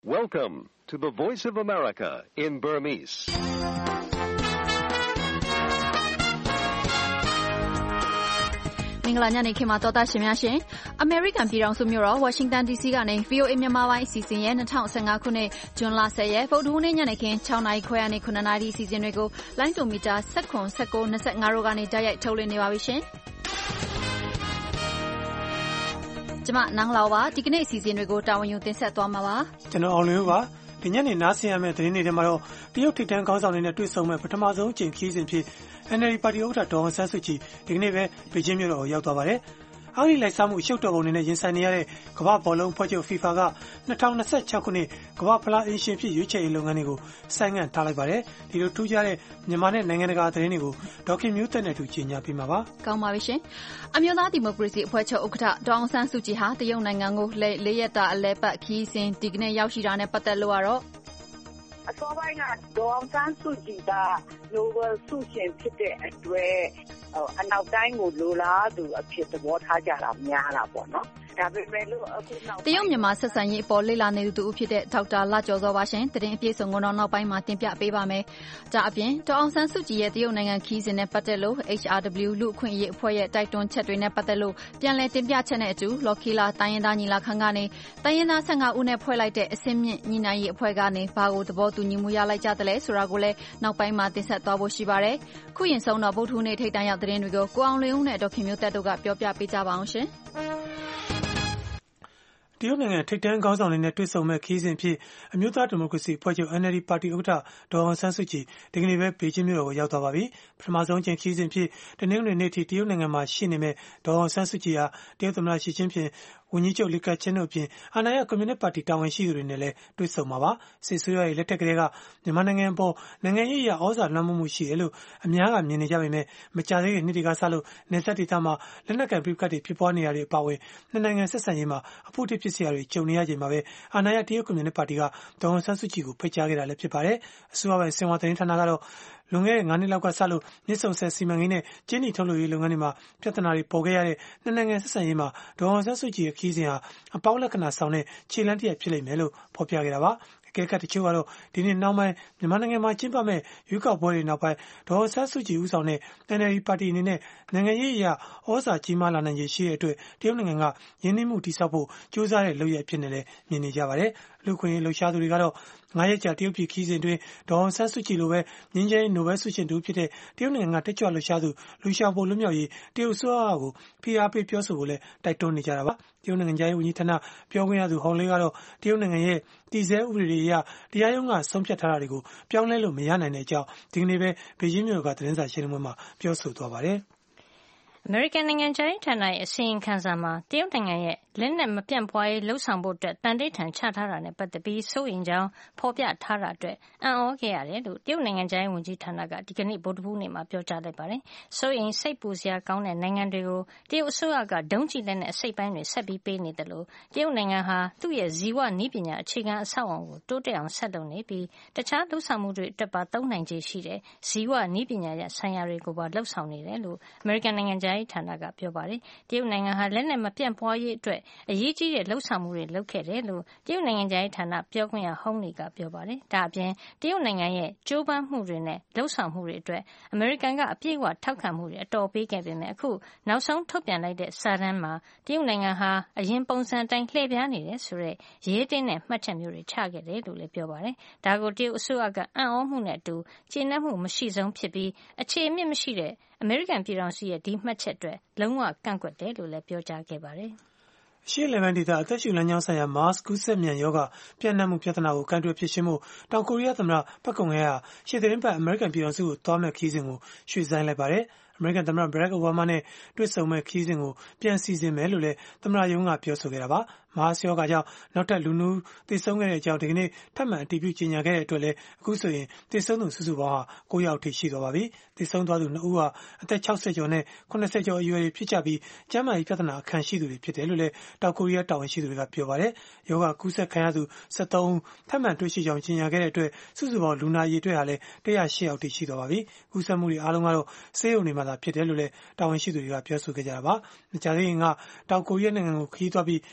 Welcome to the Voice of America in Burmese. ။မင်္ဂလာညနေခင်းမှာတော်သားရှင်များရှင်။ American ပြည်ထောင်စုမြို့တော် Washington DC ကနေ VOA မြန်မာပိုင်းအစီအစဉ်ရဲ့2015ခုနှစ်ဇွန်လ10ရက်ဗုဒ္ဓဟူးနေ့ညနေခင်း6နာရီခွဲကနေ9နာရီအစီအစဉ်တွေကိုလိုင်းတိုမီတာ19 19 25တို့ကနေတိုက်ရိုက်ထုတ်လွှင့်နေပါပြီရှင်။ကျွန်မနန်းလောက်ပါဒီကနေ့အစီအစဉ်တွေကိုတာဝန်ယူတင်ဆက်သွားမှာပါ။ကျွန်တော်အောင်လင်းပါဒီညနေနားဆင်ရမယ့်သတင်းတွေထဲမှာတော့တရုတ်ထိပ်တန်းခေါင်းဆောင်တွေနဲ့တွေ့ဆုံမဲ့ပထမဆုံးအကြိမ်ခရီးစဉ်ဖြစ် NLD ပါတီဥက္ကဋ္ဌဒေါ်အောင်ဆန်းစုကြည်ဒီကနေ့ပဲဘေကျင်းမြို့တော်ကိုရောက်သွားပါတယ်။အောက်ရီလိုက်စားမှုအရှုပ်တော်ပုံတွေနဲ့ရင်ဆိုင်နေရတဲ့ကမ္ဘာဘောလုံးဖွဲ့ချုပ် FIFA က2026ခုနှစ်ကမ္ဘာဖလားအင်ရှင်ဖြစ်ရွေးချယ်ရေးလုပ်ငန်းတွေကိုဆိုင်းငံ့ထားလိုက်ပါတယ်။ဒီလိုထူးခြားတဲ့မြန်မာနဲ့နိုင်ငံတကာသတင်းတွေကိုဒေါခင်မျိုးသက်နဲ့တူကြီးညာပြမှာပါ။ကောင်းပါပြီရှင်။အမျိုးသားဒီမိုကရေစီအဖွဲ့ချုပ်ဥက္ကဋ္ဌဒေါ်အောင်ဆန်းစုကြည်ဟာတရုတ်နိုင်ငံကို၄ရက်တာအလဲပတ်ခရီးစဉ်ဒီကနေ့ရောက်ရှိတာနဲ့ပတ်သက်လို့ကတော့အစောပိုင်းကဒေါ်အောင်ဆန်းစုကြည်က Global ဆုရှင်ဖြစ်တဲ့အတွက်အနောက်တိုင်းကိုလိုလားသူအဖြစ်သဘောထားကြတာများတာပေါ့နော်။ဒါပေမဲ့လို့အခုနောက်တရုတ်မြန်မာဆက်ဆံရေးအပေါ်လေ့လာနေသူဖြစ်တဲ့ဒေါက်တာလကျော်စောပါရှင်သတင်းအပြည့်စုံကိုနောက်ပိုင်းမှာတင်ပြပေးပါမယ်။ဒါအပြင်ဒေါ်အောင်ဆန်းစုကြည်ရဲ့တရုတ်နိုင်ငံခီးစဉ်နဲ့ပတ်သက်လို့ HRW လူအခွင့်အရေးအဖွဲ့ရဲ့တိုက်တွန်းချက်တွေနဲ့ပတ်သက်လို့ပြန်လည်တင်ပြချက်နဲ့အတူလော်ခီလာတိုင်းရင်းသားညီလာခံကနေတိုင်းရင်းသား15ဦးနဲ့ဖွဲ့လိုက်တဲ့အစင်းမြင့်ညီနိုင်ရေးအဖွဲ့ကနေဘာကိုသဘောတူညီမှုရလိုက်ကြတယ်လဲဆိုတာကိုလည်းနောက်ပိုင်းမှာတင်ဆက်သွားဖို့ရှိပါတယ်။ခုရင်ဆုံးတော့ဗုဒ္ဓဟူးနေ့ထိပ်တန်းရောက်သတင်းတွေကိုကိုအောင်လင်းဦးနဲ့ဒေါခင်မျိုးသက်တို့ကပြောပြပေးကြပါအောင်ရှင်။တရုတ်နိုင်ငံထိပ်တန်းခေါင်းဆောင်တွေနဲ့တွေ့ဆုံမဲ့ခီးစဉ်ဖြစ်အမျိုးသားဒီမိုကရေစီအဖွဲ့ချုပ် NLD ပါတီဥက္ကဋ္ဌဒေါ်အောင်ဆန်းစုကြည်ဒီကနေ့ပဲဘေကျင်းမြို့တော်ကိုရောက်သွားပါပြီ။ပထမဆုံးအကြိမ်ခီးစဉ်ဖြစ်တနင်္ဂနွေနေ့ထိတရုတ်နိုင်ငံမှာရှိနေမဲ့ဒေါ်အောင်ဆန်းစုကြည်ဟာတရုတ်သမ္မတရှီကျင်းဖျင်ဝန်ကြီးချုပ်လီကချင်တို့အပြင်အာဏာရကွန်မြူနစ်ပါတီတာဝန်ရှိသူတွေနဲ့လည်းတွေ့ဆုံမှာပါ။စစ်ဆိုးရရဲ့လက်ထက်ကလေးကမြန်မာနိုင်ငံပေါ်နိုင်ငံရေးအရဩဇာလွှမ်းမိုးမှုရှိတယ်လို့အများကမြင်နေကြပေမဲ့မကြာသေးခင်နှစ်တွေကစလို့နေဆက်ဒေသမှာလက်နက်ကင်ပြိပခတ်တွေဖြစ်ပွားနေရတဲ့အပါအဝင်နှစ်နိုင်ငံဆက်ဆံရေးမှာအဖို့တစ်ဖြစ်စရာတွေကြုံနေရချိန်မှာပဲအာဏာရတရုတ်ကွန်မြူနစ်ပါတီကဒေါ်အောင်ဆန်းစုကြည်ကိုဖိတ်ကြားခဲ့တာလည်းဖြစ်ပါတယ်။အစိုးရပိုင်းစင်ဝါသတင်းဌာနကတော့လွန်ခဲ့တဲ့9နှစ်လောက်ကစလို့မြစ်ဆုံဆည်စီမံကိန်းနဲ့ကျင်းနီထုတ်လုပ်ရေးလုပ်ငန်းတွေမှာပြဿနာတွေပေါ်ခဲ့ရတဲ့နှစ်နိုင်ငံဆက်ဆံရေးမှာဒေါ်အောင်ဆန်းစုကြည်ရဲ့ခီးစဉ်ဟာအပေါင်းလက္ခဏာဆောင်တဲ့ခြေလှမ်းတစ်ရပ်ဖြစ်လိမ့်မယ်လို့ဖော်ပြခဲ့တာပါ။အကဲခတ်တချို့ကတော့ဒီနေ့နောက်ပိုင်းမြန်မာနိုင်ငံမှာကျင်းပမဲ့ရွေးကောက်ပွဲတွေနောက်ပိုင်းဒေါ်အောင်ဆန်းစုကြည်ဦးဆောင်တဲ့ NLD ပါတီအနေနဲ့နိုင်ငံရေးအရဩဇာကြီးမားလာနိုင်ခြေရှိတဲ့အတွက်တရုတ်နိုင်ငံကရင်းနှီးမှုတည်ဆောက်ဖို့ကြိုးစားတဲ့လုပ်ရအဖြစ်နဲ့လည်းမြင်နေကြပါတယ်။လူခွင့်လှုပ်ရှားသူတွေကတော့9ရက်ကြာတရုတ်ပြည်ခီးစဉ်တွင်ဒေါ်အောင်ဆန်းစုကြည်လိုပဲငြိမ်းချမ်းရေးနိုဘယ်ဆုရှင်တူဖြစ်တဲ့တရုတ်နိုင်ငံကတက်ကြွလှုပ်ရှားသူလူရှာဖို့လွတ်မြောက်ရေးတရုတ်ဆိုအားကိုဖိအားပေးပြောဆိုဖို့လည်းတိုက်တွန်းနေကြတာပါ။တရုတ်နိုင်ငံရေးဝန်ကြီးဌာနပြောခွင့်ရသူဟောင်လေးကတော့တရုတ်နိုင်ငံရဲ့တည်ဆဲဥပဒေတွေအရတရားရုံးကဆုံးဖြတ်ထားတာတွေကိုပြောင်းလဲလို့မရနိုင်တဲ့အကြောင်းဒီကနေ့ပဲဘေကျင်းမြို့ကသတင်းစာရှင်းလင်းပွဲမှာပြောဆိုသွားပါတယ်။အမေရိကန်နိုင်ငံခြားရေးဌာနရဲ့အစီရင်ခံစာမှာတရုတ်နိုင်ငံရဲ့လက်နက်မပြန့်ပွားရေးလှုံ့ဆော်ဖို့တန်တိတ်ထန်ချထားတာနဲ့ပတ်သက်ပြီးစိုးရိမ်ကြောင်းဖော်ပြထားတာအတွက်အံ့ဩခဲ့ရတယ်လို့တရုတ်နိုင်ငံခြားရေးဝန်ကြီးဌာနကဒီကနေ့ဗုဒ္ဓဟူးနေ့မှာပြောကြားလိုက်ပါတယ်။စိုးရိမ်စိတ်ပူစရာကောင်းတဲ့နိုင်ငံတွေကိုတရုတ်အစိုးရကဒုံးကျည်လက်နက်အစိတ်ပိုင်းတွေဆက်ပြီးပေးနေတယ်လို့တရုတ်နိုင်ငံဟာသူ့ရဲ့ဇီဝနည်းပညာအခြေခံအဆောက်အအုံကိုတိုးတက်အောင်ဆက်လုပ်နေပြီးတခြားလှုပ်ဆောင်မှုတွေအတွက်ပါသုံးနိုင်ခြေရှိတဲ့ဇီဝနည်းပညာရဆိုင်ရာတွေကိုပါလှုပ်ဆောင်နေတယ်လို့အမေရိကန်နိုင်ငံခြားရေးဌာနကပြောပါတယ်။တရုတ်နိုင်ငံဟာလက်နက်မပြန့်ပွားရေးအတွက်အရေးကြီးတဲ့လှုပ်ဆောင်မှုတွေလုပ်ခဲ့တယ်လို့တရုတ်နိုင်ငံခြားရေးဌာနပြောခွင့်ရဟုံးလီကပြောပါတယ်။ဒါအပြင်တရုတ်နိုင်ငံရဲ့ကြိုးပမ်းမှုတွေနဲ့လှုပ်ဆောင်မှုတွေအတွက်အမေရိကန်ကအပြည့်အဝထောက်ခံမှုတွေအတော်ပေးခဲ့ပေမဲ့အခုနောက်ဆုံးထုတ်ပြန်လိုက်တဲ့စာတမ်းမှာတရုတ်နိုင်ငံဟာအရင်ပုံစံအတိုင်းလှည့်ပြားနေတယ်ဆိုတဲ့ရေးတင်းတဲ့မှတ်ချက်မျိုးတွေချခဲ့တယ်လို့လည်းပြောပါတယ်။ဒါကိုတရုတ်အစိုးရကအံ့ဩမှုနဲ့အတူကျေနပ်မှုမရှိဆုံးဖြစ်ပြီးအခြေအမြစ်မရှိတဲ့အမေရိကန်ပြည်ထောင်စုရဲ့ဒီမှတ်ချက်အတွက်လုံးဝကန့်ကွက်တယ်လို့လည်းပြောကြားခဲ့ပါတယ်။အရှေ့လယ်ပိုင်းဒေသအသက်ရှူလမ်းကြောင်းဆိုင်ရာမာစကူးစက်မြန်ရောဂါပြန့်နှံ့မှုပြဿနာကိုကန့်ကွက်ဖြစ်ရှင်းမှုတောင်ကိုရီးယားသမ္မတပတ်ကုံဟဲဟာရှေ့သီတင်းပတ်အမေရိကန်ပြည်ထောင်စုကိုသွားမဲ့ခီးစဉ်ကိုရွှေ့ဆိုင်းလိုက်ပါတယ်။အမေရိကန်သမ္မတဘရက်အိုဘားမားနဲ့တွေ့ဆုံမဲ့ခီးစဉ်ကိုပြန်စီစဉ်မယ်လို့လည်းသမ္မတရုံးကပြောဆိုခဲ့တာပါ။မားရောဂါကြောင့်နောက်ထပ်လူနူးသေဆုံးခဲ့တဲ့အကြောင်းဒီကနေ့ထပ်မံအတည်ပြုကြေညာခဲ့တဲ့အတွက်လည်းအခုဆိုရင်သေဆုံးသူစုစုပေါင်းဟာ9ယောက်ထိရှိသွားပါပြီ။သေဆုံးသွားသူ2ဦးဟာအသက်60ကျော်နဲ့80ကျော်အရွယ်တွေဖြစ်ကြပြီးကျန်းမာရေးပြဿနာအခမ်းရှိသူတွေဖြစ်တယ်လို့လည်းတောင်ကိုရီးယားတာဝန်ရှိသူတွေကပြောပါတယ်။ယောဂကူးစက်ခံရသူ73ဦးထပ်မံတွေ့ရှိကြောင်းကြေညာခဲ့တဲ့အတွက်စုစုပေါင်းလူနာအရေအတွက်ဟာလည်း108ယောက်ထိရှိသွားပါပြီ။ကူးစက်မှုတွေအားလုံးကတော့ဆေးရုံတွေမှာသာဖြစ်တယ်လို့လည်းတာဝန်ရှိသူတွေကပြောဆိုခဲ့ကြတာပါ။မကြာသေးခင်ကတောင်ကိုရီးယားနိုင်ငံကိုခရီးသွားပြီးပြန်ရောက်လာ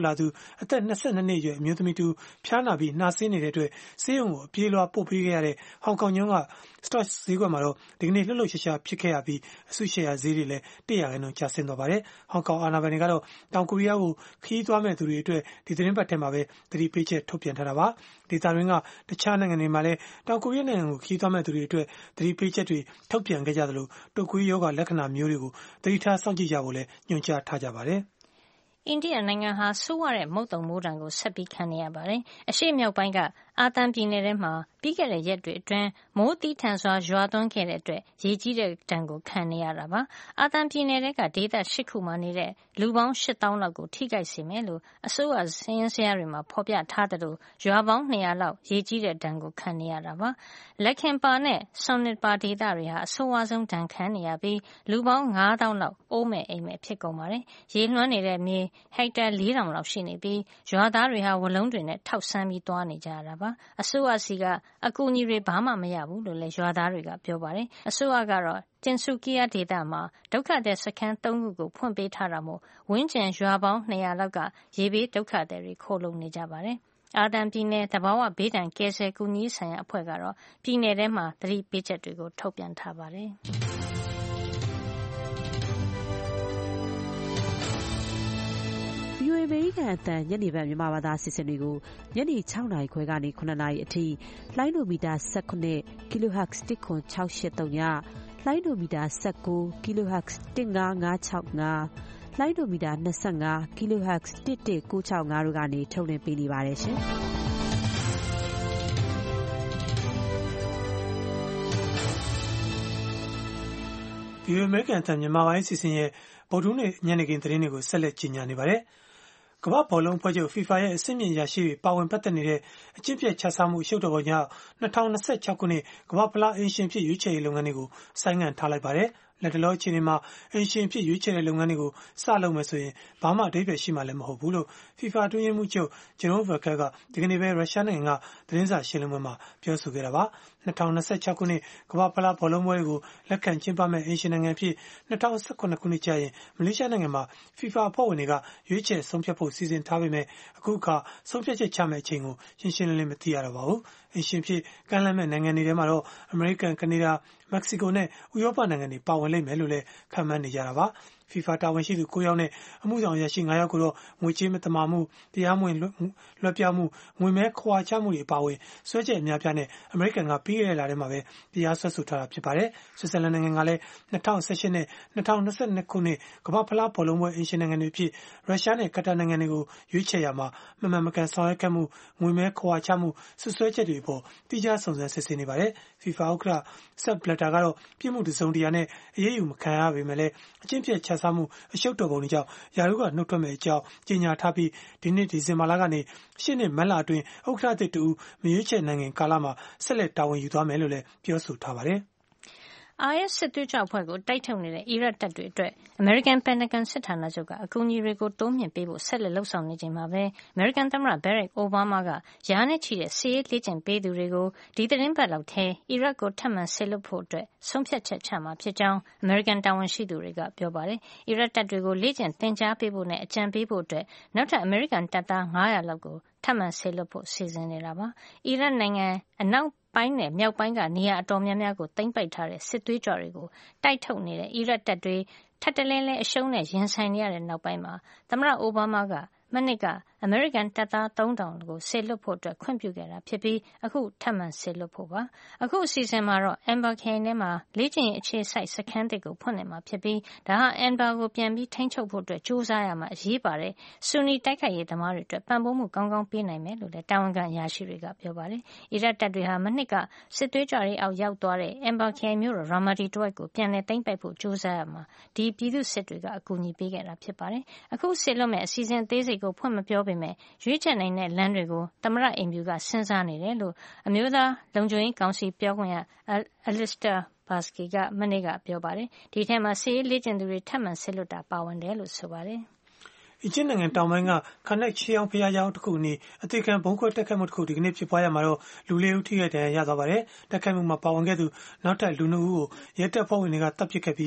လာသူအသက်22နှစ်အရွယ်အမျိုးသမီးတူဖျားနာပြီးနှာစေးနေတဲ့အတွက်ဆေးရုံကိုအပြေးလွှာပို့ပေးခဲ့ရတဲ့ဟောင်ကောင်ကျွန်းက Stock ဈေးကွက်မှာတော့ဒီကနေ့လှုပ်လှုပ်ရှားရှားဖြစ်ခဲ့ရပြီးအစုရှယ်ယာဈေးတွေလည်း100%ကျဆင်းသွားပါတယ်။ဟောင်ကောင်အာဏာပိုင်တွေကတော့တောင်ကိုရီးယားကိုခရီးသွားမဲ့သူတွေအတွက်ဒီသတင်းပတ်ထဲမှာပဲသတိပေးချက်ထုတ်ပြန်ထားတာပါ။ဒေသတွင်းကတခြားနိုင်ငံတွေမှာလည်းတောင်ကိုရီးယားနိုင်ငံကိုခရီးသွားမဲ့သူတွေအတွက်သတိပေးချက်တွေထုတ်ပြန်ခဲ့ကြသလိုတုပ်ကွေးရောဂါလက္ခဏာမျိုးတွေကိုသတိထားစောင့်ကြည့်ကြဖို့လည်းညွှန်ကြားထားကြပါတယ်။အိန္ဒိယနိုင်ငံဟာဆိုးဝါးတဲ့မုတ်သုန်မိုးဒဏ်ကိုဆက်ပြီးခံနေရပါတယ်။အရှေ့မြောက်ပိုင်းကအာသံပြည်နယ်ထဲမှာပြီးခဲ့တဲ့ရက်တွေအတွင်းမိုးသည်းထန်စွာရွာသွန်းခဲ့တဲ့အတွက်ရေကြီးတဲ့ဒဏ်ကိုခံနေရတာပါ။အာသံပြည်နယ်ထဲကဒေသ၈ခုမှာနေတဲ့လူပေါင်း8000လောက်ကိုထိခိုက်စေမယ်လို့အစိုးရစာရင်းဇယားတွေမှာဖော်ပြထားသလိုရွာပေါင်း200လောက်ရေကြီးတဲ့ဒဏ်ကိုခံနေရတာပါ။လက်ခင်ပါနဲ့ဆွန်နစ်ပါဒေသတွေဟာအဆိုးဝါးဆုံးဒဏ်ခံနေရပြီးလူပေါင်း9000လောက်အိုးမဲ့အိမ်မဲ့ဖြစ်ကုန်ပါတယ်။ရေလွှမ်းနေတဲ့မြေဟက်တာ4000လောက်ရှိနေပြီးရွာသားတွေဟာဝလုံးတွေနဲ့ထောက်ဆန်းပြီးသွားနေကြရတာပါ။အစိုးရစီကအကူအညီတွေဘာမှမရဘူးလို့လည်းရွာသားတွေကပြောပါတယ်။အစိုးရကတော့တင်ဆူကီယာဒေသမှာဒုက္ခသည်စခန်း3ခုကိုဖွင့်ပေးထားတာမို့ဝင်းကျင်ရွာပေါင်း200လောက်ကရေဘေးဒုက္ခသည်တွေခိုလှုံနေကြပါတယ်။အာသံပြည်နယ်သဘာဝဘေးဒဏ်ကယ်ဆယ်ကူညီဆိုင်ရာအဖွဲ့ကတော့ပြည်နယ်ထဲမှာသတိပေးချက်တွေကိုထုတ်ပြန်ထားပါတယ်။ VOA အမေရိကန်အသံညနေဘက်မြန်မာဘာသာအစီအစဉ်တွေကိုညနေ6နာရီခွဲကနေ9နာရီအထိလိုင်းဒိုမီတာ19 kHz 10683ညလိုင်းဒိုမီတာ19 kHz 15565လိုင်းဒိုမီတာ25 kHz 11965တို့ကနေထုတ်လွှင့်ပေးနေပါတယ်ရှင်။ဒီအမေရိကန်အသံမြန်မာပိုင်းအစီအစဉ်ရဲ့ဗုဒ္ဓဟူးနေ့ညနေခင်းသတင်းတွေကိုဆက်လက်ကြီးညာနေပါတယ်။ကမ္ဘာဘောလုံးဖွဲ့ချုပ် FIFA ရဲ့အဆင့်မြင့်ရာရှိတွေပါဝင်ပတ်သက်နေတဲ့အကျင့်ပြတ်ခြစားမှုအရှုပ်တော်ပုံကြောင့်2026ခုနှစ်ကမ္ဘာဖလားအင်ရှင်ဖြစ်ရွေးချယ်ရေးလုပ်ငန်းတွေကိုဆိုင်းငံ့ထားလိုက်ပါတယ်။လက်တလောအခြေအနေမှာအင်ရှင်ဖြစ်ရွေးချယ်တဲ့လုပ်ငန်းတွေကိုစလုပ်မယ်ဆိုရင်ဘာမှအဓိပ္ပာယ်ရှိမှလည်းမဟုတ်ဘူးလို့ FIFA အတွင်းရေးမှူးချုပ်ဂျေရိုးဗာကါကဒီကနေ့ပဲရုရှားနိုင်ငံကသတင်းစာရှင်းလင်းပွဲမှာပြောဆိုခဲ့တာပါ။2026ခုနှစ်ကမ္ဘာဖလားဘောလုံးပွဲတွေကိုလက်ခံကျင်းပမဲ့အင်ရှင်နိုင်ငံဖြစ်2018ခုနှစ်ကျရင်မလေးရှားနိုင်ငံမှာ FIFA အဖွဲ့ဝင်တွေကရွေးချယ်ဆုံးဖြတ်ဖို့စီစဉ်ထားပေမဲ့အခုအခါဆုံးဖြတ်ချက်ချမဲ့အချိန်ကိုရှင်းရှင်းလင်းလင်းမသိရတော့ပါဘူး။အင်ရှင်ဖြစ်ကမ်းလှမ်းမဲ့နိုင်ငံတွေထဲမှာတော့အမေရိကန်၊ကနေဒါ၊မက္ကဆီကိုနဲ့ဥရောပနိုင်ငံတွေပါဝင်လိမ့်မယ်လို့လည်းခန့်မှန်းနေကြတာပါ။ FIFA တာဝန်ရှိသူ9ယောက်နဲ့အမှုဆောင်အရာရှိ9ယောက်ကိုတော့ငွေကြေးမသမာမှုတရားမဝင်လွှဲပြောင်းမှုငွေမဲခွာချမှုတွေအပါအဝင်စွဲချက်အများပြားနဲ့အမေရိကန်ကပြီးခဲ့တဲ့လထဲမှာပဲတရားစွဲဆိုထားတာဖြစ်ပါတယ်။ဆွစ်ဇာလန်နိုင်ငံကလည်း2018နဲ့2022ခုနှစ်ကမ္ဘာဖလားဘောလုံးပွဲအင်ရှင်နိုင်ငံတွေဖြစ်ရုရှားနဲ့ကာတာနိုင်ငံတွေကိုရွေးချယ်ရမှာမမှန်မကန်ဆောင်ရွက်ခဲ့မှုငွေမဲခွာချမှုစွပ်စွဲချက်တွေအပေါ်တိကျစုံစမ်းစစ်ဆေးနေပါတယ်။ FIFA ဥက္ကဋ္ဌ Sepp Blatter ကတော့ပြစ်မှုတစုံတရာနဲ့အရေးယူမခံရပေမဲ့လည်းအကျင့်ပြတ်ခြစားမှုအရှုပ်တော်ပုံတွေကြောင့်ယာရုကနှုတ်ထွက်မဲ့အကြောင်းကြေညာထားပြီးဒီနှစ်ဒီဇင်ဘာလကနေရှေ့နှစ်မတ်လအတွင်းဥက္ကဋ္ဌသစ်တူမရွေးချယ်နိုင်ခင်ကာလမှာဆက်လက်တာဝန်ယူသွားမယ်လို့လည်းပြောဆိုထားပါတယ်။ IS စစ်သွေးကြွအဖွဲ့ကိုတိုက်ထုတ်နေတဲ့အီရတ်တပ်တွေအတွက်အမေရိကန်ပင်တဂွန်စစ်ဌာနချုပ်ကအကူအညီတွေကိုတိုးမြှင့်ပေးဖို့ဆက်လက်လှုံ့ဆော်နေချိန်မှာပဲအမေရိကန်သမ္မတဘရက်အိုဘားမားကရာနဲ့ချီတဲ့စစ်ရေးလေ့ကျင့်ပေးသူတွေကိုဒီသတင်းပတ်လောက်ထဲအီရတ်ကိုထပ်မံဆေလွတ်ဖို့ဆုံးဖြတ်ချက်ချမှာဖြစ်ကြောင်းအမေရိကန်တာဝန်ရှိသူတွေကပြောပါတယ်။အီရတ်တပ်တွေကိုလေ့ကျင့်သင်ကြားပေးဖို့နဲ့အကြံပေးဖို့အတွက်နောက်ထပ်အမေရိကန်တပ်သား900လောက်ကိုထပ်မံဆေလွတ်ဖို့စီစဉ်နေတာပါ။အီရတ်နိုင်ငံအနောက်ပိုင်းနဲ့မြောက်ပိုင်းကနေရာအတော်များများကိုသိမ်းပိုက်ထားတဲ့စစ်သွေးကြွတွေကိုတိုက်ထုတ်နေတဲ့အီရတ်တပ်တွေထပ်တလဲလဲအရှုံးနဲ့ရင်ဆိုင်နေရတဲ့နောက်ပိုင်းမှာသမ္မတအိုဘားမားကမနှစ်ကအမေရိကန်တပ်သား3000ကိုဆေလွတ်ဖို့ခွင့်ပြုခဲ့တာဖြစ်ပြီးအခုထပ်မံဆေလွတ်ဖို့ပါ။အခုအစီအစဉ်မှာတော့ Anbar ခရိုင်ထဲမှာလေ့ကျင့်ရေးအခြေစိုက်စခန်းသစ်ကိုဖွင့်လှစ်မှာဖြစ်ပြီးဒါဟာ Anbar ကိုပြန်ပြီးထိန်းချုပ်ဖို့ကြိုးစားရမှာအရေးပါတဲ့ဆူနီတိုက်ခိုက်ရေးသမားတွေအတွက်ပံ့ပိုးမှုကောင်းကောင်းပေးနိုင်မယ်လို့လည်းတာဝန်ခံအရာရှိတွေကပြောပါတယ်။အီရတ်တပ်တွေဟာမနှစ်ကစစ်သွေးကြွတွေအောက်ရောက်သွားတဲ့ Anbar ခရိုင်မြို့တော် Ramadi တဝိုက်ကိုပြန်လည်သိမ်းပိုက်ဖို့ကြိုးစားရမှာဒီပြည်သူစစ်တွေကအကူအညီပေးခဲ့တာဖြစ်ပါတယ်။အခုဆေလွတ်မဲ့အစီအစဉ်အသေးစိတ်ကိုဖွင့်မပြောပေမဲ့ရွေးချယ်နိုင်တဲ့လမ်းတွေကိုသမ္မတအိမ်ဖြူကစဉ်းစားနေတယ်လို့အမျိုးသားလုံခြုံရေးကောင်စီပြောခွင့်ရ Alistair Baske ကမနေ့ကပြောပါတယ်။ဒီထဲမှာစစ်ရေးလေ့ကျင့်သူတွေထပ်မံဆေလွတ်တာပါဝင်တယ်လို့ဆိုပါတယ်။အီဂျစ်နိုင်ငံတောင်ပိုင်းကခါနက်ချီအောင်ဖျားကြောင်တစ်ခုအနီးအသေးခံဘုံခွဲတက်ခတ်မှုတစ်ခုဒီကနေ့ဖြစ်ပွားရမှာတော့လူလေးဦးထိခိုက်ဒဏ်ရာရသွားပါတယ်။တက်ခတ်မှုမှာပါဝင်ခဲ့သူနောက်ထပ်လူ2ဦးကိုရဲတပ်ဖွဲ့ဝင်တွေကတပ်ပစ်ခဲ့ပြီး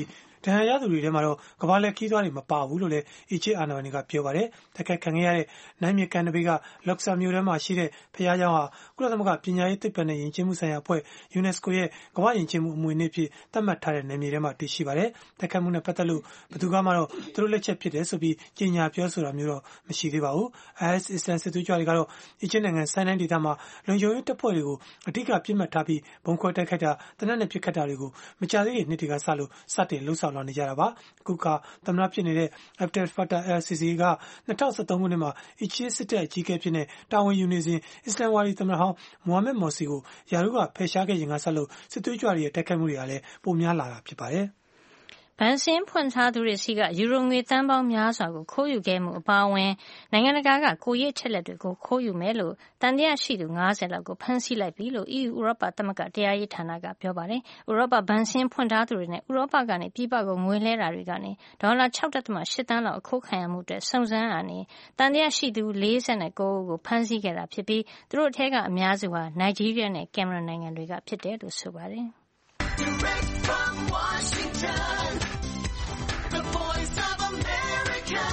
ဒဏ်ရာရသူတွေထဲမှာတော့ကမ္ဘာလှည့်ခီးသွားတွေမပါဘူးလို့လည်းအီဂျစ်အာဏာပိုင်တွေကပြောပါတယ်။တိုက်ခိုက်ခံခဲ့ရတဲ့နိုင်မြေကန်နဘေးကလော့ဆာမြို့ထဲမှာရှိတဲ့ဘုရားကျောင်းဟာကုလသမဂ္ဂပညာရေးသိပ္ပံနဲ့ယဉ်ကျေးမှုဆိုင်ရာအဖွဲ့ UNESCO ရဲ့ကမ္ဘာ့ယဉ်ကျေးမှုအမွေအနှစ်အဖြစ်သတ်မှတ်ထားတဲ့နယ်မြေထဲမှာတည်ရှိပါတယ်။တိုက်ခိုက်မှုနဲ့ပတ်သက်လို့ဘယ်သူကမှတော့သူတို့လက်ချက်ဖြစ်တယ်ဆိုပြီးကြေညာပြောဆိုတာမျိုးတော့မရှိသေးပါဘူး။ IS အစ္စလာမ်စစ်သွေးကြွတွေကတော့အီဂျစ်နိုင်ငံဆိုင်းနိုင်းဒေသမှာလုံခြုံရေးတပ်ဖွဲ့တွေကိုအဓိကပြစ်မှတ်ထားပြီးဘုံခွဲတိုက်ခိုက်တာတနက်နဲ့ပစ်ခတ်တာတွေကိုမကြာသေးခင်နှစ်တွေကစလို့စတင်လှုပ်ဆောင်လာနေကြတာပါ။အခုကသမ္မတဖြစ်နေတဲ့ Abdel Fattah al-Sisi က2013ခုနှစ်မှာအီဂျစ်စစ်တပ်အကြီးအကဲဖြစ်နေတာဝန်ယူနေစဉ်အစ္စလာမ်ဝါဒီသမ္မတဟောင်း Mohamed Morsi ကိုယာရုကဖယ်ရှားခဲ့ရင်ကစလို့စစ်သွေးကြွတွေရဲ့တိုက်ခိုက်မှုတွေကလည်းပိုများလာတာဖြစ်ပါတယ်။ဘဏ်စာရင်းဖွင့်ထားသူတွေဆီကယူရိုငွေသန်းပေါင်းများစွာကိုခိုးယူခဲ့မှုအပါအဝင်နိုင်ငံတကာကကိုယ်ရေးအချက်အလက်တွေကိုခိုးယူမယ်လို့သံသယရှိသူ50လောက်ကိုဖမ်းဆီးလိုက်ပြီလို့ EU ဥရောပသမဂ္ဂတရားရေးဌာနကပြောပါတယ်။ဥရောပဘဏ်စာရင်းဖွင့်ထားသူတွေနဲ့ဥရောပကနေပြည်ပကိုငွေလဲတာတွေကနေဒေါ်လာ 6.8 သန်းလောက်အခိုးခံရမှုအတွက်စုံစမ်းရာနေသံသယရှိသူ49ဦးကိုဖမ်းဆီးခဲ့တာဖြစ်ပြီးသူတို့အထက်ကအများစုဟာနိုင်ဂျီးရီးယားနဲ့ကင်မရွန်နိုင်ငံတွေကဖြစ်တယ်လို့ဆိုပါတယ်။ Direct from Washington, the voice of America,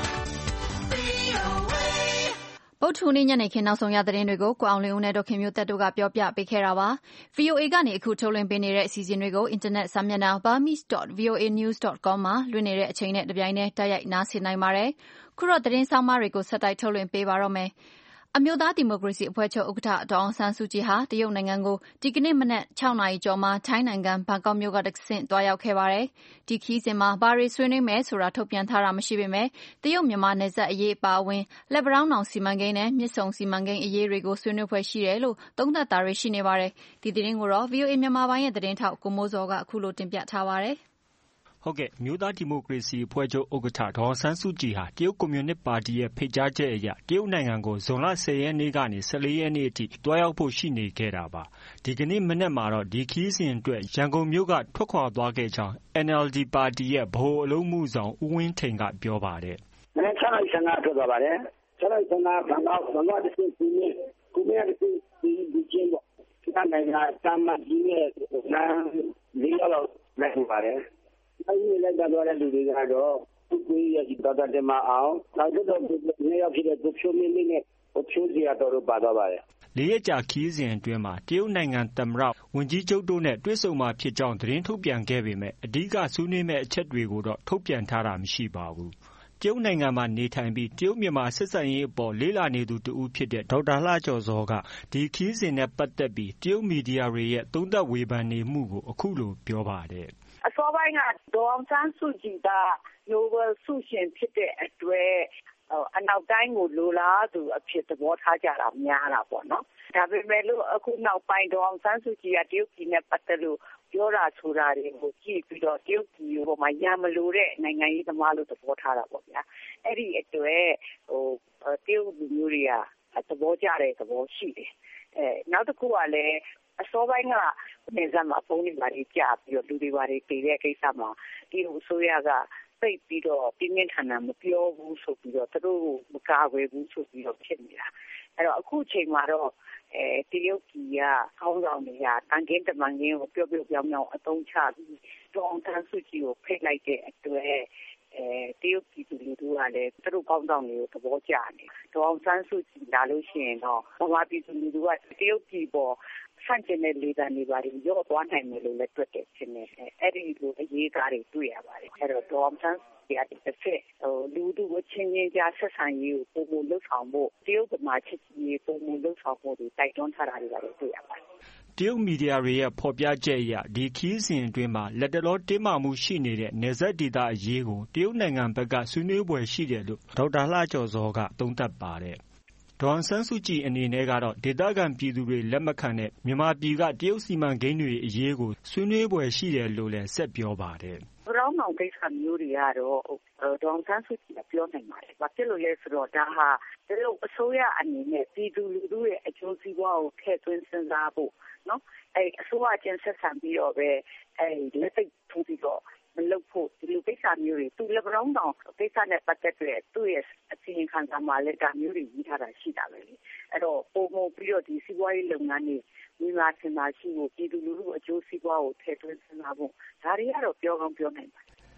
VOA. ဗုဒ္ဓဟူးနေ့ညနေခင်းနောက်ဆုံးရသတင်းတွေကိုကိုအောင်လင်းဦးနဲ့ဒေါခင်မျိုးသက်တို့ကပြောပြပေးခဲ့တာပါ။ VOA ကနေအခုထုတ်လွှင့်ပေးနေတဲ့အစီအစဉ်တွေကိုအင်တာနက်စာမျက်နှာ burmese.voanews.com မှာလွှင့်နေတဲ့အချိန်နဲ့တပြိုင်တည်းတိုက်ရိုက်နားဆင်နိုင်ပါတယ်။ခုတော့သတင်းဆောင်မတွေကိုဆက်တိုက်ထုတ်လွှင့်ပေးပါတော့မယ်။အမျိုးသားဒီမိုကရေစီအဖွဲ့ချုပ်ဥက္ကဋ္ဌဒေါ်အောင်ဆန်းစုကြည်ဟာတရုတ်နိုင်ငံကိုဒီကနေ့မနက်6နာရီကျော်မှာထိုင်းနိုင်ငံဘန်ကောက်မြို့ကတဆင့်သွားရောက်ခဲ့ပါတယ်။ဒီခရီးစဉ်မှာဘာတွေဆွေးနွေးမယ်ဆိုတာထုတ်ပြန်ထားတာမရှိပေမဲ့တရုတ်မြန်မာနယ်စပ်အရေးအပါအဝင်လက်ပံတောင်းတောင်စီမံကိန်းနဲ့မြစ်ဆုံစီမံကိန်းအရေးတွေကိုဆွေးနွေးဖွယ်ရှိတယ်လို့သုံးသပ်တာတွေရှိနေပါတယ်။ဒီသတင်းကိုတော့ VOA မြန်မာပိုင်းရဲ့သတင်းထောက်ကိုမိုးစောကအခုလိုတင်ပြထားပါတယ်။ဟုတ်ကဲ့မြို့သားဒီမိုကရေစီအဖွဲ့ချုပ်ဥက္ကဋ္ဌဒေါ်အောင်ဆန်းစုကြည်ဟာတရုတ်ကွန်မြူနစ်ပါတီရဲ့ဖိတ်ကြားချက်အရတရုတ်နိုင်ငံကိုဇွန်လ10ရက်နေ့ကနေ14ရက်နေ့အထိတွားရောက်ဖို့ရှိနေခဲ့တာပါဒီကနေ့မနက်မှာတော့ဒီခီးစဉ်အတွက်ရန်ကုန်မြို့ကထွက်ခွာသွားခဲ့ကြောင်း NLD ပါတီရဲ့ဗဟိုအလုပ်မှုဆောင်ဦးဝင်းထိန်ကပြောပါတယ်မနက်6:15ထွက်သွားပါတယ်6:15ဘန်ကောက်တစ်ခုကူမင်းတစ်ခုဒီကျင်းပေါ့ဒီနိုင်ငံတမ်းမကြီးရဲ့နားလေးလောက်လိုက်ပါတယ်အဲဒီလိုက်သွားတဲ့လူတွေကတော့ကိုကြီးရဲ့ဒေါက်တာတင်မအောင်နောက်တော့နေရောက်ဖြစ်တဲ့ကိုဖြိုးမင်းလေးနဲ့ကိုဖြိုးစီရတော်တို့ပါသွားပါတယ်၄ရက်ကြာခီးစဉ်အတွင်းမှာတရုတ်နိုင်ငံသမ္မတဝန်ကြီးချုပ်တို့နဲ့တွေ့ဆုံမှာဖြစ်ကြောင်းသတင်းထုတ်ပြန်ခဲ့ပေမဲ့အဓိကဆွေးနွေးမဲ့အချက်တွေကိုတော့ထုတ်ပြန်ထားတာမရှိပါဘူးတရုတ်နိုင်ငံမှာနေထိုင်ပြီးတရုတ်မြန်မာဆက်ဆံရေးအပေါ်လေ့လာနေသူတဦးဖြစ်တဲ့ဒေါက်တာလှကျော်ဇော်ကဒီခီးစဉ်နဲ့ပတ်သက်ပြီးတရုတ်မီဒီယာတွေရဲ့သုံးသပ်ဝေဖန်နေမှုကိုအခုလိုပြောပါတယ်အစောပိုင်းကဒေါ်အောင်ဆန်းစုကြည်ကနိုဘယ်ဆုရှင်ဖြစ်တဲ့အတွက်အနောက်တိုင်းကိုလိုလားသူအဖြစ်သဘောထားကြတာများတာပေါ့နော်။ဒါပေမဲ့လို့အခုနောက်ပိုင်းဒေါ်အောင်ဆန်းစုကြည်ကတရုတ်ပြည်နဲ့ပတ်သက်လို့ပြောတာဆိုတာတွေကိုကြည့်ပြီးတော့တရုတ်ပြည်ပေါ်မှာရံမလို့တဲ့နိုင်ငံရေးသမားလို့သဘောထားတာပေါ့ဗျာ။အဲ့ဒီအတွက်တရုတ်လူမျိုးတွေကသဘောကျတဲ့သဘောရှိတယ်။နောက်တစ်ခုကလည်းအစောပိုင်းကနေစမှာဖုန်းတွေပါကြပြီးတော့လူတွေပါတွေတည်တဲ့ကိစ္စမှာဒီလိုအစိုးရကသိပြီးတော့ပြင်းပြင်းထန်ထန်မပြောဘူးဆိုပြီးတော့သူတို့မကာကွယ်ဘူးဆိုပြီးတော့ဖြစ်နေတာအဲ့တော့အခုချိန်မှာတော့တရုတ်ပြည်ကခေါင်းဆောင်တွေကတန်ကင်းတမန်ကင်းကိုပြောပြောင်းအသုံးချပြီးဒေါ်အောင်ဆန်းစုကြည်ကိုဖိတ်လိုက်တဲ့အတွက်တရုတ်ပြည်သူလူထုကလည်းသူတို့ကောင်းဆောင်တွေကိုသဘောကျနေဒေါ်အောင်ဆန်းစုကြည်လာလို့ရှိရင်တော့ဗမာပြည်သူလူထုကတရုတ်ပြည်ပေါ်ဆန့်ကျင်တဲ့လေသံတွေပါရော့သွားနိုင်မယ်လို့လည်းတွက်တယ်ဖြစ်နေတယ်အဲ့ဒီလိုအရေးသားတွေတွေ့ရပါတယ်အဲ့တော့ဒေါ်အောင်ဆန်းစုကြည်ကတစ်ဖက်လူထုအချင်းချင်းကြားဆက်ဆံရေးကိုပုံမလှုပ်ဆောင်ဖို့တရုတ်ဗမာချစ်ကြည်ရေးပုံမလှုပ်ဆောင်ဖို့တိုက်တွန်းထားတာတွေလည်းတွေ့ရပါတယ်တရုတ်မီဒီယာတွေရဲ့ဖော်ပြချက်အရဒီခီးစဉ်အတွင်းမှာလက်တလောတင်းမာမှုရှိနေတဲ့နယ်စပ်ဒေသအရေးကိုတရုတ်နိုင်ငံဘက်ကဆွေးနွေးပွဲရှိတယ်လို့ဒေါက်တာလှကျော်စောကသုံးသပ်ပါတယ်ဒေါ်အောင်ဆန်းစုကြည်အနေနဲ့ကတော့ဒေသခံပြည်သူတွေလက်မခံတဲ့မြန်မာပြည်ကတရုတ်စီမံကိန်းတွေအရေးကိုဆွေးနွေးပွဲရှိတယ်လို့လည်းဆက်ပြောပါတယ်။ပြောင်းအောင်ကိစ္စမျိုးတွေကတော့ဒေါ်အောင်ဆန်းစုကြည်ကပြောနိုင်ပါတယ်။ဘာဖြစ်လို့လဲဆိုတော့ဒါဟာတရုတ်အစိုးရအနေနဲ့ပြည်သူလူထုရဲ့အကျိုးစီးပွားကိုထည့်သွင်းစဉ်းစားဖို့နော်အစိုးရချင်းဆက်ဆံပြီးတော့ပဲလက်သိပ်ထိုးပြီးတော့မလုပ်ဖို့ဒီလိုကိစ္စမျိုးတွေသူလက်ပံတောင်းတောင်ကိစ္စနဲ့ပတ်သက်တဲ့သူ့ရဲ့အစီရင်ခံစာမှာလည်းဒါမျိုးတွေရေးထားတာရှိတာပဲလေအဲ့တော့ပုံမပြီးတော့ဒီစီးပွားရေးလုပ်ငန်းတွေမြန်မာစင်တာရှိဖို့ပြည်သူလူထုအကျိုးစီးပွားကိုထည့်သွင်းစဉ်းစားဖို့ဒါတွေကတော့ပြောကောင်းပြောနိုင်ပါတယ်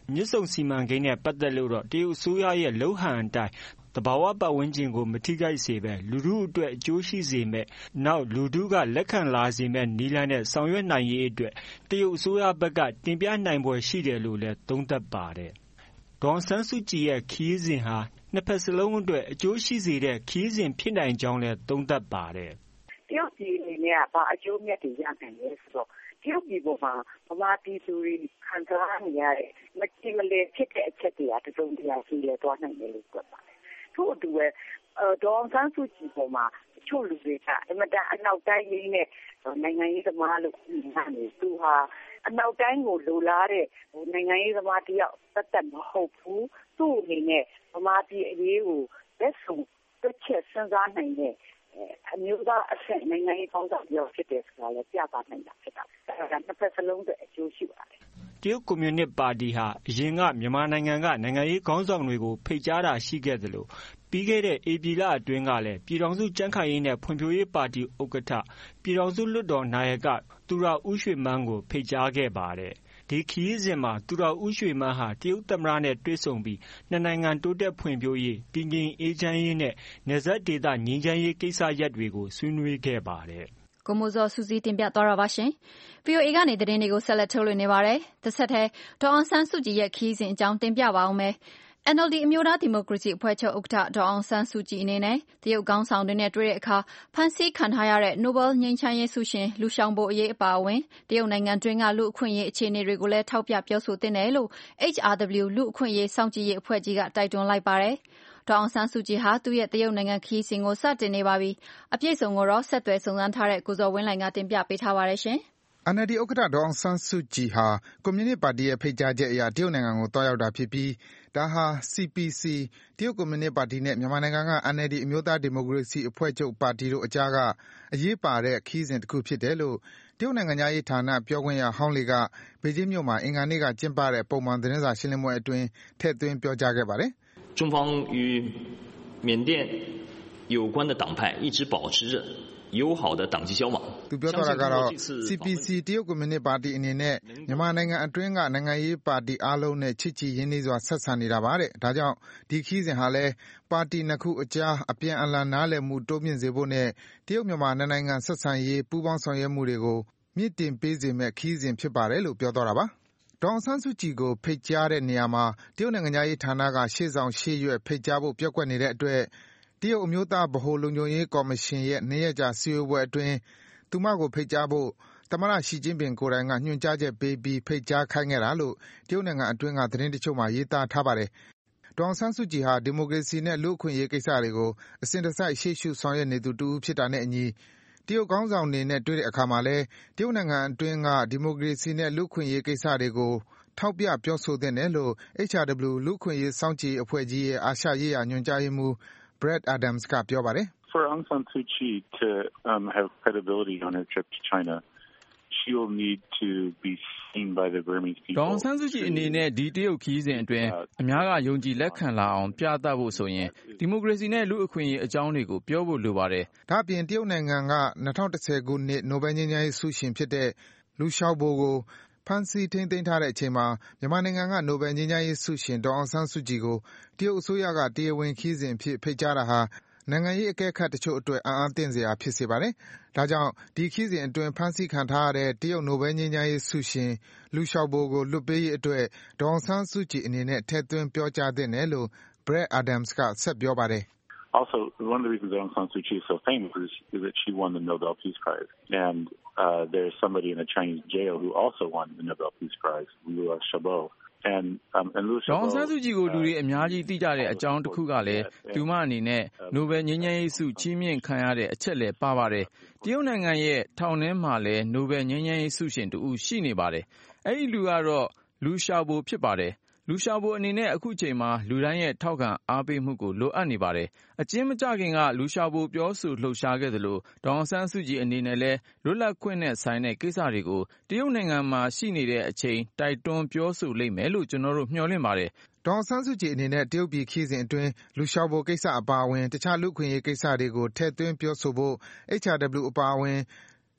မြစ်ဆုံစီမံကိန်းနဲ့ပတ်သက်လို့တော့တရုတ်အစိုးရရဲ့လုပ်ဟန်အတိုင်းသဘာဝပတ်ဝန်းကျင်ကိုမထိခိုက်စေဘဲလူထုအတွက်အကျိုးရှိစေမဲ့နောက်လူထုကလက်ခံလာစေမဲ့နည်းလမ်းနဲ့ဆောင်ရွက်နိုင်ရေးအတွက်တရုတ်အစိုးရဘက်ကတင်ပြနိုင်ဖွယ်ရှိတယ်လို့လည်းသုံးသပ်ပါတယ်။ဒေါ်အောင်ဆန်းစုကြည်ရဲ့ခရီးစဉ်ဟာနှစ်ဖက်စလုံးအတွက်အကျိုးရှိစေတဲ့ခရီးစဉ်ဖြစ်နိုင်ကြောင်းလည်းသုံးသပ်ပါတယ်။တရုတ်ပြည်အနေနဲ့ကဘာအကျိုးမြတ်တွေရနိုင်လဲဆိုတော့တရုတ်ပြည်ပေါ်မှာဗမာပြည်သူတွေခံစားနေရတဲ့မကြည်မလင်ဖြစ်တဲ့အချက်တွေကတစုံတရာရှိလဲသွားနိုင်တယ်လို့ပြောပါတယ်။ထို့အတူပဲဒေါ်အောင်ဆန်းစုကြည်ပေါ်မှာတချို့လူတွေကအင်မတန်အနောက်တိုင်းလေးနဲ့နိုင်ငံရေးသမားလို့ပြောနေသူဟာအနောက်တိုင်းကိုလိုလားတဲ့နိုင်ငံရေးသမားတယောက်သက်မဟုတ်ဘူးသူ့အနေနဲ့ဗမာပြည်အရေးကိုလက်ဆုံတွက်ချက်စဉ်းစားနိုင်တဲ့အမျိုးသားအဆင့်နိုင်ငံရေးကောင်းဆောင်ပြောဖြစ်တယ်ဆိုတာလည်းပြသနိုင်တာဖြစ်တာ။အဲဒါနှစ်ဖက်စလုံးအတွက်အကျိုးရှိပါတယ်။တရုတ်ကွန်မြူနစ်ပါတီဟာအရင်ကမြန်မာနိုင်ငံကနိုင်ငံရေးခေါင်းဆောင်တွေကိုဖိတ်ကြားတာရှိခဲ့သလိုပြီးခဲ့တဲ့ဧပြီလအတွင်းကလည်းပြည်ထောင်စုကြံ့ခိုင်ရေးနဲ့ဖွံ့ဖြိုးရေးပါတီဥက္ကဋ္ဌပြည်ထောင်စုလွှတ်တော်နာယကသူရဦးရွှေမန်းကိုဖိတ်ကြားခဲ့ပါတယ်။ဒီခရီးစဉ်မှာသူရဦးရွှေမန်းဟာတရုတ်သမ္မတနဲ့တွေ့ဆုံပြီးနှစ်နိုင်ငံတိုးတက်ဖွံ့ဖြိုးရေးတည်ငြိမ်အေးချမ်းရေးနဲ့နယ်စပ်ဒေသငြိမ်းချမ်းရေးကိစ္စရပ်တွေကိုဆွေးနွေးခဲ့ပါတယ်။ကိုမိုးဇော်စူးစီးတင်ပြသွားတာပါရှင်။ VOA ကနေသတင်းတွေကိုဆက်လက်ထုတ်လွှင့်နေပါတယ်။တစ်ဆက်တည်းဒေါ်အောင်ဆန်းစုကြည်ရဲ့ခရီးစဉ်အကြောင်းတင်ပြပါဦးမယ်။ NLD အမျိုးသားဒီမိုကရေစီအဖွဲ့ချုပ်ဥက္ကဋ္ဌဒေါ်အောင်ဆန်းစုကြည်အနေနဲ့တရုတ်ခေါင်းဆောင်တွေနဲ့တွေ့တဲ့အခါဖမ်းဆီးခံထားရတဲ့နိုဘယ်ငြိမ်းချမ်းရေးဆုရှင်လူရှောင်ဘိုအရေးအပါအဝင်တရုတ်နိုင်ငံတွင်းကလူ့အခွင့်အရေးအခြေအနေတွေကိုလည်းထောက်ပြပြောဆိုသင့်တယ်လို့ HRW လူ့အခွင့်အရေးစောင့်ကြည့်ရေးအဖွဲ့ကြီးကတိုက်တွန်းလိုက်ပါတယ်။ဒေါ်အောင်ဆန်းစုကြည်ဟာသူ့ရဲ့တရုတ်နိုင်ငံခရီးစဉ်ကိုစတင်နေပါပြီ။အပြည့်စုံကိုတော့ဆက်သွယ်စုံစမ်းထားတဲ့ကိုဇော်ဝင်းလှိုင်ကတင်ပြပေးထားပါတယ်ရှင်။ NLD ဥက္ကဋ္ဌဒေါ်အောင်ဆန်းစုကြည်ဟာကွန်မြူနစ်ပါတီရဲ့ဖိတ်ကြားချက်အရတရုတ်နိုင်ငံကိုသွားရောက်တာဖြစ်ပြီးဒါဟာ CPC တရုတ်ကွန်မြူနစ်ပါတီနဲ့မြန်မာနိုင်ငံက NLD အမျိုးသားဒီမိုကရေစီအဖွဲ့ချုပ်ပါတီတို့အကြားကအရေးပါတဲ့ခရီးစဉ်တစ်ခုဖြစ်တယ်လို့တရုတ်နိုင်ငံခြားရေးဌာနပြောခွင့်ရဟောင်းလေကဘေကျင်းမြို့မှာအင်္ဂါနေ့ကကျင်းပတဲ့ပုံမှန်သတင်းစာရှင်းလင်းပွဲအတွင်းထည့်သွင်းပြောကြားခဲ့ပါတယ်။中方与缅甸有关的党派一直保持着友好的党纪交往သူပြောသွားတာကတော့ CPC တရုတ်ကွန်မြူနစ်ပါတီအနေနဲ့မြန်မာနိုင်ငံအတွင်းကနိုင်ငံရေးပါတီအားလုံးနဲ့ချစ်ကြည်ရင်းနှီးစွာဆက်ဆံနေတာပါတဲ့ဒါကြောင့်ဒီခီးစဉ်ဟာလည်းပါတီနှစ်ခုအကြားအပြန်အလှန်နားလည်မှုတိုးမြင့်စေဖို့နဲ့တရုတ်မြန်မာနိုင်ငံဆက်ဆံရေးပူးပေါင်းဆောင်ရွက်မှုတွေကိုမြင့်တင်ပေးစေမယ့်ခီးစဉ်ဖြစ်ပါတယ်လို့ပြောသွားတာပါဒေါ်အောင်ဆန်းစုကြည်ကိုဖိတ်ကြားတဲ့နေရာမှာတရုတ်နိုင်ငံသားရေးဌာနကရှေ့ဆောင်ရှေ့ရွက်ဖိတ်ကြားဖို့ပျက်ကွက်နေတဲ့အတွက်တရုတ်အမျိုးသားဗဟိုလုံခြုံရေးကော်မရှင်ရဲ့2ရက်ကြာစည်းဝေးပွဲအတွင်းသူမကိုဖိတ်ကြားဖို့သမ္မတရှီကျင်းပင်ကိုယ်တိုင်ကညွှန်ကြားချက်ပေးပြီးဖိတ်ကြားခိုင်းခဲ့တာလို့တရုတ်နိုင်ငံအတွင်းကသတင်းတချို့မှာရေးသားထားပါတယ်။ဒေါ်အောင်ဆန်းစုကြည်ဟာဒီမိုကရေစီနဲ့လူ့အခွင့်အရေးကိစ္စတွေကိုအစဉ်တစိုက်ရှေ့ရှုဆောင်ရွက်နေသူတစ်ဦးဖြစ်တာနဲ့အညီတရုတ်ခေါင်းဆောင်တွေနဲ့တွေ့တဲ့အခါမှာလည်းတရုတ်နိုင်ငံအတွင်းကဒီမိုကရေစီနဲ့လူ့အခွင့်အရေးကိစ္စတွေကိုထောက်ပြပြောဆိုသင့်တယ်လို့ HRW လူ့အခွင့်အရေးစောင့်ကြည့်ရေးအဖွဲ့ကြီးရဲ့အာရှရေးရာညွှန်ကြားရေးမှူး Brad Adams ကပြောပါတယ်။ For Aung San Suu Kyi to have credibility on her trip to China, she will need to be seen by the Burmese people. ဒေါ်အောင်ဆန်းစုကြည်အနေနဲ့ဒီတရုတ်ခီးစဉ်အတွင်းအများကယုံကြည်လက်ခံလာအောင်ပြသဖို့ဆိုရင်ဒီမိုကရေစီနဲ့လူ့အခွင့်အရေးအကြောင်းတွေကိုပြောဖို့လိုပါတယ်။ဒါ့အပြင်တရုတ်နိုင်ငံက2010ခုနှစ်နိုဘယ်ငြိမ်းချမ်းရေးဆုရှင်ဖြစ်တဲ့လူရှောင်ဘိုကိုဖမ်းဆီးထိန်းသိမ်းထားတဲ့အချိန်မှာမြန်မာနိုင်ငံကနိုဘယ်ငြိမ်းချမ်းရေးဆုရှင်ဒေါ်အောင်ဆန်းစုကြည်ကိုတရုတ်အစိုးရကတရားဝင်ခီးစဉ်အဖြစ်ဖိတ်ကြားတာဟာနိုင်ငံရေးအကဲခတ်တချို့အတွက်အံ့အားသင့်စရာဖြစ်စေပါတယ်။ဒါကြောင့်ဒီခီးစဉ်အတွင်းဖမ်းဆီးခံထားရတဲ့တရုတ်နိုဘယ်ငြိမ်းချမ်းရေးဆုရှင်လူရှောင်ဘိုကိုလွှတ်ပေးရေးအတွက်ဒေါ်အောင်ဆန်းစုကြည်အနေနဲ့ထည့်သွင်းပြောကြားသင့်တယ်လို့ Brad Adams ကဆက်ပြောပါတယ်။ Also, one of the reasons Aung San Suu Kyi is so famous is that she won the Nobel Peace Prize. And there's somebody in a Chinese jail who also won the Nobel Peace Prize, Liu Xiaobo. And Liu Xiaobo ဒေါ်အောင်ဆန်းစုကြည်ကိုလူတွေအများကြီးသိကြတဲ့အကြောင်းတစ်ခုကလည်းသူမအနေနဲ့နိုဘယ်ငြိမ်းချမ်းရေးဆုချီးမြှင့်ခံရတဲ့အချက်လည်းပါပါတယ်။တရုတ်နိုင်ငံရဲ့ထောင်ထဲမှာလည်းနိုဘယ်ငြိမ်းချမ်းရေးဆုရှင်တူရှိနေပါတယ်။အဲ့ဒီလူကတော့လူရှာဘိုဖြစ်ပါတယ်။လူရှာဘိုအနေနဲ့အခုချိန်မှာလူတိုင်းရဲ့ထောက်ခံအားပေးမှုကိုလိုအပ်နေပါတယ်။အကျဉ်းမကျခင်ကလူရှာဘိုပြောဆိုလှုပ်ရှားခဲ့သလိုဒေါ်အောင်ဆန်းစုကြည်အနေနဲ့လည်းလွတ်လပ်ခွင့်နဲ့ဆိုင်တဲ့ကိစ္စတွေကိုတရုတ်နိုင်ငံမှာရှိနေတဲ့အချိန်တိုက်တွန်းပြောဆိုလိမ့်မယ်လို့ကျွန်တော်တို့မျှော်လင့်ပါတယ်။ဒေါ်အောင်ဆန်းစုကြည်အနေနဲ့တရုတ်ပြည်ခီးစဉ်အတွင်းလူရှောင်ဘိုကိစ္စအပါအဝင်တခြားလူ့အခွင့်အရေးကိစ္စတွေကိုထည့်သွင်းပြောဆိုဖို့ HRW အပါအဝင်တ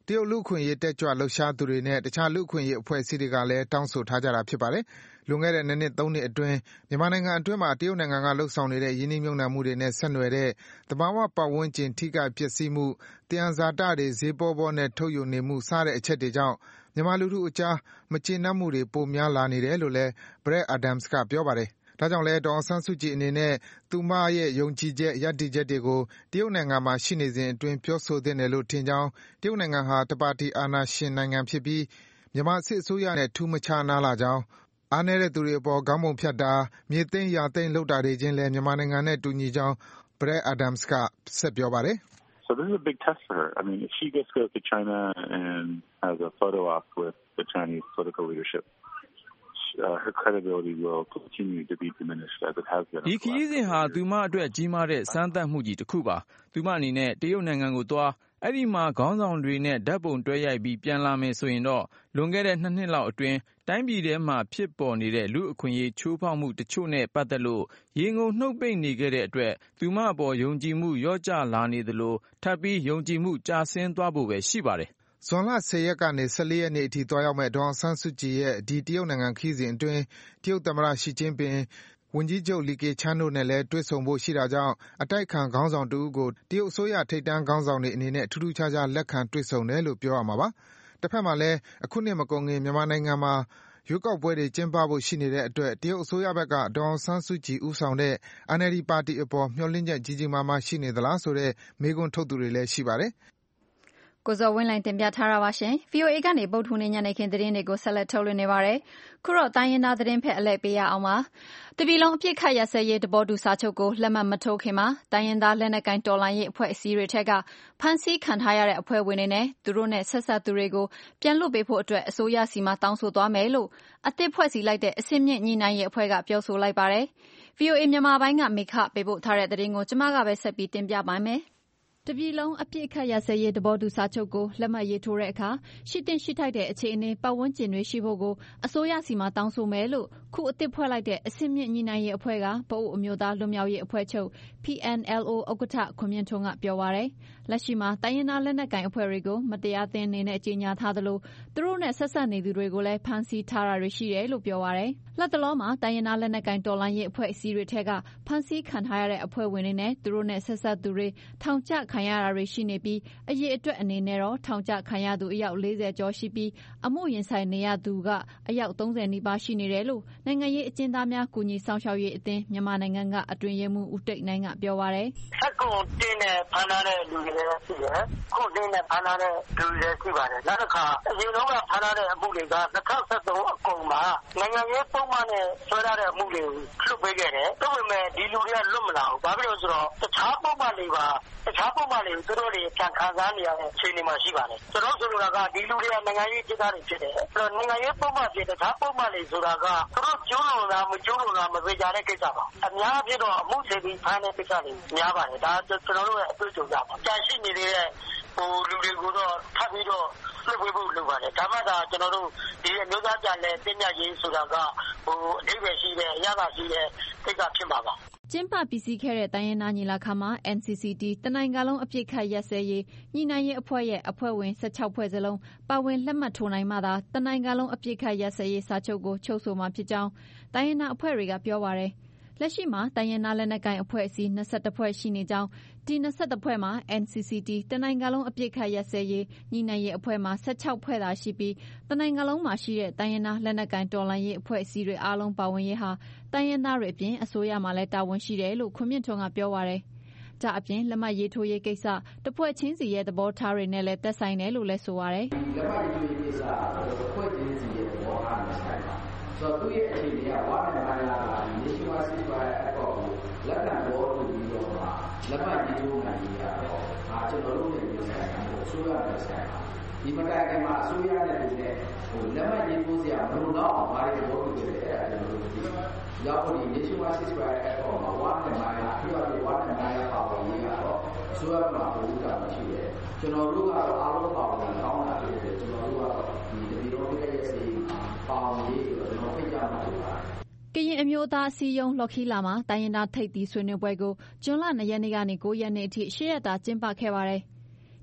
တရုတ်လူ့အခွင့်အရေးတက်ကြွလှုပ်ရှားသူတွေနဲ့တခြားလူ့အခွင့်အရေးအဖွဲ့အစည်းတွေကလည်းတောင်းဆိုထားကြတာဖြစ်ပါတယ်။လွန်ခဲ့တဲ့2 နှစ်3 နှစ်အတွင်းမြန်မာနိုင်ငံအတွင်းမှာတရုတ်နိုင်ငံကလှုပ်ဆောင်နေတဲ့ယင်းနှိမ့်ညွန့်နှံမှုတွေနဲ့ဆက်နွယ်တဲ့သဘာဝပတ်ဝန်းကျင်ထိခိုက်ပျက်စီးမှု၊သယံဇာတတွေဈေးပေါပေါနဲ့ထုတ်ယူနေမှုစတဲ့အချက်တွေကြောင့်မြန်မာလူထုအကြားမကျေနပ်မှုတွေပိုများလာနေတယ်လို့လည်း Brad Adams ကပြောပါတယ်။ဒါကြောင့်လည်းဒေါ်အောင်ဆန်းစုကြည်အနေနဲ့သူမရဲ့ယုံကြည်ချက်ရပ်တည်ချက်တွေကိုတရုတ်နိုင်ငံမှာရှိနေစဉ်အတွင်းပြောဆိုသင့်တယ်လို့ထင်ကြောင်းတရုတ်နိုင်ငံဟာတပါတီအာဏာရှင်နိုင်ငံဖြစ်ပြီးမြန်မာစစ်အစိုးရနဲ့ထူးမခြားနားလာကြောင်းအားနည်းတဲ့သူတွေအပေါ်ခေါင်းပုံဖြတ်တာမြေသိမ်းယာသိမ်းလုပ်တာတွေချင်းလည်းမြန်မာနိုင်ငံနဲ့တူညီကြောင်း Brad Adams ကဆက်ပြောပါတယ်။ So this is a big test for her. I mean, if she gets to go to China and has a photo op with the Chinese political leadership,her credibility will continue to be diminished as it has been. ဒီခရီးစဉ်ဟာသူမအတွက်ကြီးမားတဲ့စမ်းသပ်မှုကြီးတစ်ခုပါ။သူမအနေနဲ့တရုတ်နိုင်ငံကိုသွားအဲ့ဒီမှာခေါင်းဆောင်တွေနဲ့ဓာတ်ပုံတွဲရိုက်ပြီးပြန်လာမယ်ဆိုရင်တော့လွန်ခဲ့တဲ့2 နှစ်လောက်အတွင်းတိုင်းပြည်ထဲမှာဖြစ်ပေါ်နေတဲ့လူအခွင့်အရေးချိုးဖောက်မှုတချို့နဲ့ပတ်သက်လို့ရေငုံနှုတ်ပိတ်နေခဲ့တဲ့အတွက်သူမအပေါ်ယုံကြည်မှုလျော့ကျလာနေသလိုထပ်ပြီးယုံကြည်မှုကျဆင်းသွားဖို့ပဲရှိပါတယ်။ဇွန်လ10 ရက်ကနေ14 ရက်နေ့အထိသွားရောက်မဲ့ဒေါ်အောင်ဆန်းစုကြည်ရဲ့ဒီတရုတ်နိုင်ငံခရီးစဉ်အတွင်းတရုတ်သမ္မတရှီကျင်းပင်ဝန်ကြီးချုပ်လီကေချန်းတို့နဲ့လည်းတွေ့ဆုံဖို့ရှိတာကြောင့်အတိုက်ခံခေါင်းဆောင်တဦးကိုတရုတ်အစိုးရထိပ်တန်းခေါင်းဆောင်တွေအနေနဲ့ထူးထူးခြားခြားလက်ခံတွေ့ဆုံတယ်လို့ပြောရမှာပါ။တစ်ဖက်မှာလည်းအခုနှစ်မကုန်ခင်မြန်မာနိုင်ငံမှာရွေးကောက်ပွဲတွေကျင်းပဖို့ရှိနေတဲ့အတွက်တရုတ်အစိုးရဘက်ကဒေါ်အောင်ဆန်းစုကြည်ဦးဆောင်တဲ့ NLD ပါတီအပေါ်မျှော်လင့်ချက်ကြီးကြီးမားမားရှိနေသလားဆိုတဲ့မေးခွန်းထုတ်သူတွေလည်းရှိပါတယ်။ကိုဇော်ဝင်းလှိုင်တင်ပြထားတာပါရှင်။ VOA ကနေဗုဒ္ဓဟူးနေ့ညနေခင်းသတင်းတွေကိုဆက်လက်ထုတ်လွှင့်နေပါတယ်။ခုတော့တိုင်းရင်းသားသတင်းဖက်အလဲပေးရအောင်ပါ။တပြည်လုံးအပြစ်ခတ်ရစဲရေးတဘောတူစာချုပ်ကိုလက်မှတ်မထိုးခင်မှာတိုင်းရင်းသားလက်နက်ကိုင်တော်လှန်ရေးအဖွဲ့အစည်းတွေထက်ကဖမ်းဆီးခံထားရတဲ့အဖွဲ့ဝင်တွေနဲ့သူတို့နဲ့ဆက်ဆက်သူတွေကိုပြန်လွှတ်ပေးဖို့အတွက်အစိုးရစီမံတောင်းဆိုသွားမယ်လို့အသစ်ဖွဲ့စည်းလိုက်တဲ့အစည်းအမြင့်ညီနိုင်ရေးအဖွဲ့ကပြောဆိုလိုက်ပါတယ်။ VOA မြန်မာပိုင်းကမေခပေးပို့ထားတဲ့သတင်းကိုကျမကပဲဆက်ပြီးတင်ပြပါမယ်။တပြည်လုံးအပြစ်အခတ်ရစဲရေးတဘောတူစာချုပ်ကိုလက်မှတ်ရေးထိုးတဲ့အခါရှိတင်ရှိထိုက်တဲ့အခြေအနေပတ်ဝန်းကျင်တွေရှိဖို့ကိုအစိုးရစီမံတောင်းဆိုမယ်လို့ခုအသစ်ဖွဲ့လိုက်တဲ့အစည်းအမြင့်ညီနိုင်ရေးအဖွဲ့ကပအို့အမျိုးသားလွတ်မြောက်ရေးအဖွဲ့ချုပ် PNLO ဥက္ကဋ္ဌခွန်မြင့်ထွန်းကပြောပါရယ်လက်ရှိမှာတိုင်းရင်းသားလက်နက်ကိုင်အဖွဲ့တွေကိုမတရားသင်းနေနဲ့ကြီးညာထားသလိုသူတို့နဲ့ဆက်ဆက်နေသူတွေကိုလည်းဖမ်းဆီးထားတာတွေရှိတယ်လို့ပြောပါရယ်လက်တလောမှာတိုင်းရင်းသားလက်နက်ကိုင်တော်လှန်ရေးအဖွဲ့အစည်းတွေထက်ကဖမ်းဆီးခံထားရတဲ့အဖွဲ့ဝင်တွေနဲ့သူတို့နဲ့ဆက်ဆက်သူတွေထောင်ချခံရတာတွေရှိနေပြီးအရေးအတွက်အနေနဲ့တော့ထောင်ချခံရသူအယောက်40ကျော်ရှိပြီးအမှုရင်ဆိုင်နေရသူကအယောက်30နီးပါးရှိနေတယ်လို့နိုင်ငံရေးအကျဉ်းသားများကူညီဆောင်ရှောက်ရေးအသင်းမြန်မာနိုင်ငံကအတွင်းရေးမှူးဦးတိတ်နိုင်ကပြောပါရယ်ဆက်ကုန်တင်းနဲ့ဖမ်းထားတဲ့လူတွေလည်းရှိတယ်ခုတင်းနဲ့ဖမ်းထားတဲ့လူတွေလည်းရှိပါတယ်နောက်တစ်ခါအရင်တော့ကဖမ်းထားတဲ့အမှုတွေက2013အကုန်မှာနိုင်ငံရေးပုံမှန်နဲ့ဆွဲထားတဲ့အမှုတွေလွတ်ပေးခဲ့တယ်ဒါပေမဲ့ဒီလူတွေကလွတ်မလာဘူးဘာဖြစ်လို့ဆိုတော့တခြားပုံမှန်တွေသူတို့တွေပြန်ခံစားနေရတဲ့အခြေအနေမှာရှိပါတယ်ကျွန်တော်ဆိုလိုတာကဒီလူတွေကနိုင်ငံရေးစစ်သားတွေဖြစ်တယ်အဲ့တော့နိုင်ငံရေးပုံမှန်ဖြစ်တခြားပုံမှန်တွေဆိုတာကသူတို့ကျိုးလို့လားမကျိုးလို့လားမသိကြတဲ့ကိစ္စပါအများဖြစ်တော့အမှုတွေပြီးဖမ်းတဲ့ကိစ္စတွေများပါတယ်ဒါကျွန်တော်တို့ရဲ့အတွေ့အကြုံကြပါကြာရှိနေတဲ့လူတွေကိုတော့ထပ်ပြီးတော့လွှတ်ပေးဖို့လုပ်ပါတယ်ဒါမှသာကျွန်တော်တို့ဒီအမျိုးသားပြန်လဲတင်မြတ်ရေးဆိုတာကအဓိပ္ပာယ်ရှိတဲ့အရာရှိတဲ့ကိစ္စဖြစ်မှာပါကျင်းပပြီးစီးခဲ့တဲ့တိုင်းရင်းသားညီလာခံမှာ NCCT တနိုင်ငံလုံးအပြစ်ခတ်ရက်စဲရေးညီနိုင်ရေးအဖွဲ့ရဲ့အဖွဲ့ဝင်16ဖွဲ့စလုံးပါဝင်လက်မှတ်ထိုးနိုင်မှသာတနိုင်ငံလုံးအပြစ်ခတ်ရက်စဲရေးစာချုပ်ကိုချုပ်ဆိုမှာဖြစ်ကြောင်းတိုင်းရင်းသားအဖွဲ့တွေကပြောပါရယ်လက်ရှိမှာတိုင်းရင်းသားလက်နက်ကိုင်အဖွဲ့အစည်း21ဖွဲ့ရှိနေကြောင်းဒီ21ဖွဲ့မှာ NCCT တနိုင်ငံလုံးအပြစ်ခတ်ရက်စဲရေးညီနိုင်ရေးအဖွဲ့မှာ16ဖွဲ့သာရှိပြီးတနိုင်ငံလုံးမှာရှိတဲ့တိုင်းရင်းသားလက်နက်ကိုင်တော်လှန်ရေးအဖွဲ့အစည်းတွေအားလုံးပါဝင်ရေးဟာတိုင်းရင်းသားတွေအပြင်အစိုးရမှလည်းတာဝန်ရှိတယ်လို့ခွန်မြင့်ထွန်းကပြောပါရယ်ဒါအပြင်လက်မှတ်ရေးထိုးရေးကိစ္စတဖွဲ့ချင်းစီရဲ့သဘောထားတွေနဲ့လည်းသက်ဆိုင်တယ်လို့လည်းဆိုပါရယ်လက်မှတ်ရေးထိုးရေးကိစ္စတဖွဲ့ချင်းစီရဲ့သဘောထားနဲ့ဆိုင်ပါဆိုတော့သူ့ရဲ့အခြေအနေကဝါနဲ့ပိုင်းလာတာ National Ceasefire Accord ကိုလက်ခံပေါ်လို့ပြီးတော့လက်မှတ်ရေးထိုးနိုင်ရတော့ကျွန်တော်တို့ရဲ့ဆိုင်တာကိုအစိုးရနဲ့ဆိုင်ပါဒီမတိုင်ခင်မှာအစိုးရနဲ့တူတဲ့လက်မှတ်ရေးထိုးစရာမလိုတော့အောင်ဘာတွေပေါ်လို့ဖြစ်တယ်အဲ့ဒါကျွန်တော်တို့သိရောက်ဒီ National Ceasefire Accord မှာဝါနဲ့ပိုင်းလာပြီးတော့ဝါနဲ့ပိုင်းလာပါဝင်ရေးကတော့အစိုးရမှာဘုရားမရှိတယ်ကျွန်တော်တို့ကတော့အားလုံးပါဝင်ကောင်းတာဖြစ်တယ်ကျွန်တော်တို့ကတော့ဒီတပြည်တော်ရဲ့စီပါဝင်ရေးကျွန်တော်ဖိတ်ကြားမှာဖြစ်ပါတယ်ကရင်အမျိုးသားအစည်းအရုံးလော်ခီလာမှာတိုင်းရင်းသားထိပ်သီးဆွေးနွေးပွဲကိုဇွန်လ2ရက်နေ့ကနေ9ရက်နေ့အထိ10ရက်တာကျင်းပခဲ့ပါတယ်။ဒီ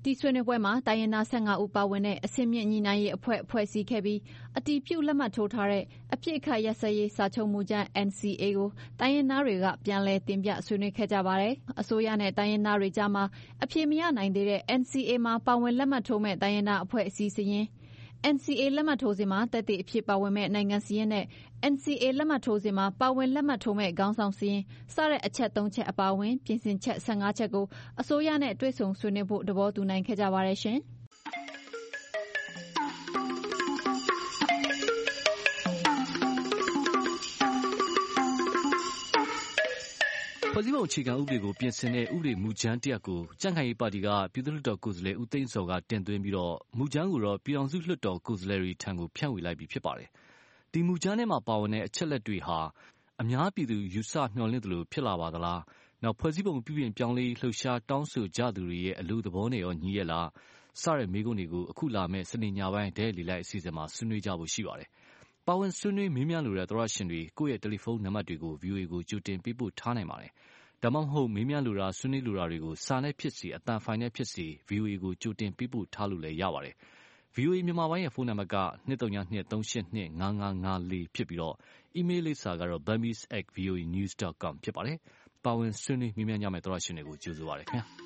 တီဆွေးနွေးပွဲမှာတိုင်းရင်းသား15ဦးပါဝင်တဲ့အဆင့်မြင့်ညီနိုင်ရေးအဖွဲ့စည်းခဲ့ပြီးအတည်ပြုလက်မှတ်ထိုးထားတဲ့အပြစ်အခတ်ရပ်စဲရေးစာချုပ်မူကြမ်း NCA ကိုတိုင်းရင်းသားတွေကပြန်လည်တင်ပြဆွေးနွေးခဲ့ကြပါတယ်။အစိုးရနဲ့တိုင်းရင်းသားတွေကြားမှာအပြေမရနိုင်သေးတဲ့ NCA မှာပါဝင်လက်မှတ်ထိုးမဲ့တိုင်းရင်းသားအဖွဲ့အစည်းစည်းNCA လက်မှတ်ထိုးစဉ်မှာတက်တဲ့အဖြစ်ပါဝင်မဲ့နိုင်ငံစည်းရင်းနဲ့ NCA လက်မှတ်ထိုးစဉ်မှာပါဝင်လက်မှတ်ထိုးမဲ့ခေါင်းဆောင်စည်းရင်းစတဲ့အချက်3ချက်အပါအဝင်ပြင်ဆင်ချက်15ချက်ကိုအစိုးရနဲ့တွေ့ဆုံဆွေးနွေးဖို့သဘောတူနိုင်ခဲ့ကြပါတယ်ရှင်။ဖွဲ့စည်းပုံအခြေခံဥပဒေကိုပြင်ဆင်တဲ့ဥပဒေမူကြမ်းတစ်ရပ်ကိုကြံ့ခိုင်ရေးပါတီကပြည်သူ့လွှတ်တော်ကိုယ်စားလှယ်ဦးသိန်းစောကတင်သွင်းပြီးတော့မူကြမ်းကိုတော့ပြည်ထောင်စုလွှတ်တော်ကိုယ်စားလှယ်တွေထံကိုဖြန့်ဝေလိုက်ပြီဖြစ်ပါတယ်။ဒီမူကြမ်းထဲမှာပါဝင်တဲ့အချက်လက်တွေဟာအများပြည်သူယူဆမျှော်လင့်သလိုဖြစ်လာပါသလား။နောက်ဖွဲ့စည်းပုံပြုပြင်ပြောင်းလဲလှုပ်ရှားတောင်းဆိုကြသူတွေရဲ့အလို့သဘောနဲ့ရောညီရဲ့လား။စတဲ့မေးခွန်းတွေကိုအခုလာမယ့်စနေညပိုင်းဒဲလီလိုက်အစီအစဉ်မှာဆွေးနွေးကြဖို့ရှိပါတယ်။ပါဝင်ဆွေးနွေးမေးမြန်းလိုတဲ့သောရရှင်တွေကိုယ့်ရဲ့တယ်လီဖုန်းနံပါတ်တွေကို VOA ကိုကြိုတင်ပေးပို့ထားနိုင်ပါတယ်။ဒါမှမဟုတ်မေးမြန်းလိုတာဆွေးနွေးလိုတာတွေကိုစာနဲ့ဖြစ်စီအသံဖိုင်နဲ့ဖြစ်စီ VOA ကိုကြိုတင်ပေးပို့ထားလို့လည်းရပါတယ်။ VOA မြန်မာပိုင်းရဲ့ဖုန်းနံပါတ်က232382555ဖြစ်ပြီးတော့အီးမေးလ်လိပ်စာကတော့ burmese@voanews.com ဖြစ်ပါတယ်။ပါဝင်ဆွေးနွေးမေးမြန်းကြမယ့်သောရရှင်တွေကိုကြိုဆိုပါရစေခင်ဗျာ။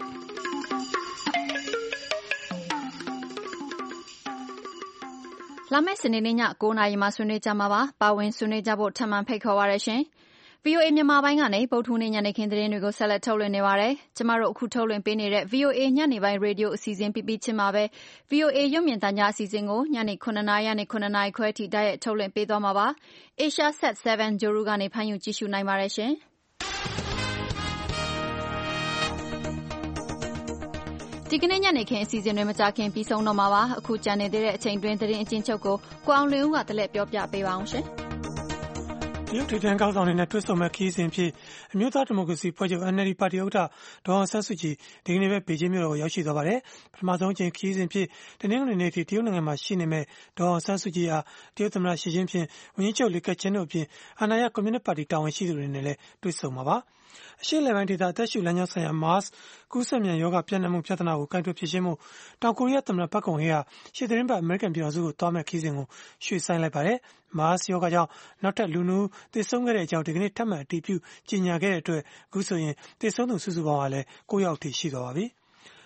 လာမယ့်စနေနေ့ည9:00 နာရီမှာဆွေးနွေးကြမှာပါ။ပါဝင်ဆွေးနွေးကြဖို့ထပ်မံဖိတ်ခေါ်ပါရရှင်။ VOA မြန်မာပိုင်းကနေဗုဒ္ဓဟူးနေ့ညနေခင်းသတင်းတွေကိုဆက်လက်ထုတ်လွှင့်နေပါတယ်။ကျမတို့အခုထုတ်လွှင့်ပေးနေတဲ့ VOA ညနေပိုင်းရေဒီယိုအစီအစဉ်ပြီးချင်းမှာပဲ VOA ရုပ်မြင်သံကြားအစီအစဉ်ကိုညနေ9:00 နာရီကနေ9:00 နာရီခွဲထိတိုက်ရိုက်ထုတ်လွှင့်ပေးသွားမှာပါ။ Asia Sat 7 ဂျိုရူကနေဖမ်းယူကြည့်ရှုနိုင်ပါတယ်ရှင်။ဒီကနေ့ညနေခင်းအစီအစဉ်တွေမကြခင်ပြီးဆုံးတော့မှာပါ။အခုကြံနေသေးတဲ့အချိန်တွင်းသတင်းအချင်းချုပ်ကိုကိုအောင်လင်းဦးကတလက်ပြောပြပေးပါအောင်ရှင်။တရုတ်ထိပ်တန်းခေါင်းဆောင်တွေနဲ့တွေ့ဆုံမဲ့ခရီးစဉ်ဖြစ်အမျိုးသားဒီမိုကရေစီဖွဲ့ချုပ် NLD ပါတီဥက္ကဋ္ဌဒေါ်အောင်ဆန်းစုကြည်ဒီကနေ့ပဲဘေကျင်းမြို့တော်ကိုရောက်ရှိသွားပါတယ်။ပထမဆုံးအကြိမ်ခရီးစဉ်ဖြစ်တနင်္ဂနွေနေ့ထိတရုတ်နိုင်ငံမှာရှိနေမဲ့ဒေါ်အောင်ဆန်းစုကြည်ဟာတရုတ်သမ္မတရှီကျင်းဖျင်ဝန်ကြီးချုပ်လီကက်ချင်တို့အပြင်အာဏာရကွန်မြူနစ်ပါတီတာဝန်ရှိသူတွေနဲ့လည်းတွေ့ဆုံမှာပါ။အရှေ့အလယ်ပိုင်းဒေသအသက်ရှူလမ်းကြောင်းဆိုင်ရာ MERS ကူးစက်မြန်ရောဂါပြန့်နှံ့မှုပြဿနာကိုကိုင်တွယ်ဖြေရှင်းမှုတောင်ကိုရီးယားသမ္မတပတ်ကုံဟေးဟာရှေ့သီတင်းပတ်အမေရိကန်ပြည်ထောင်စုကိုသွားမဲ့ခရီးစဉ်ကိုရွှေ့ဆိုင်းလိုက်ပါတယ်။ MERS ရောဂါကြောင့်နောက်ထပ်လူ2ဦးသေဆုံးခဲ့တဲ့အကြောင်းဒီကနေ့ထပ်မံအတည်ပြုကြေညာခဲ့တဲ့အတွက်အခုဆိုရင်သေဆုံးသူစုစုပေါင်းဟာလည်း9ယောက်ထိရှိသွားပါပြီ။